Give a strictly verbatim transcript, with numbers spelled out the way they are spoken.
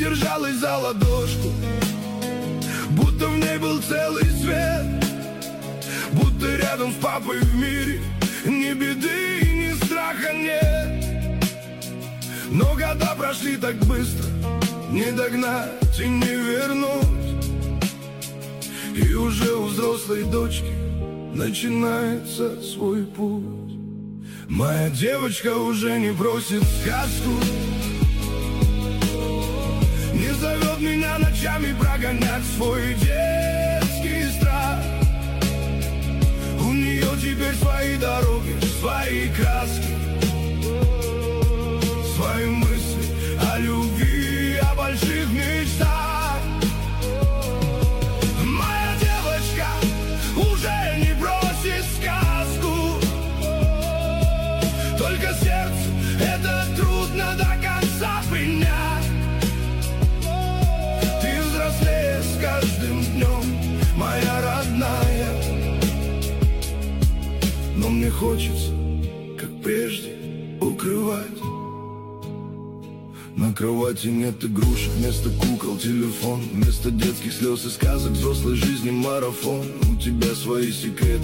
держалась за ладошку, будто в ней был целый свет, будто рядом с папой в мире ни беды и ни страха нет. Но года прошли так быстро, не догнать и не вернуть, и уже у взрослой дочки начинается свой путь. Моя девочка уже не просит сказку, не зовет меня ночами прогонять свой детский страх. У нее теперь свои дороги, свои краски, свои мысли о любви, о больших мечтах. Моя девочка уже не бросит сказку, только сердце это трудно до конца принять. Ты взрослеешь с каждым днем, моя родная, но мне хочется, как прежде, укрывать. На кровати нет игрушек, вместо кукол телефон, вместо детских слез и сказок взрослой жизни марафон. У тебя свои секреты.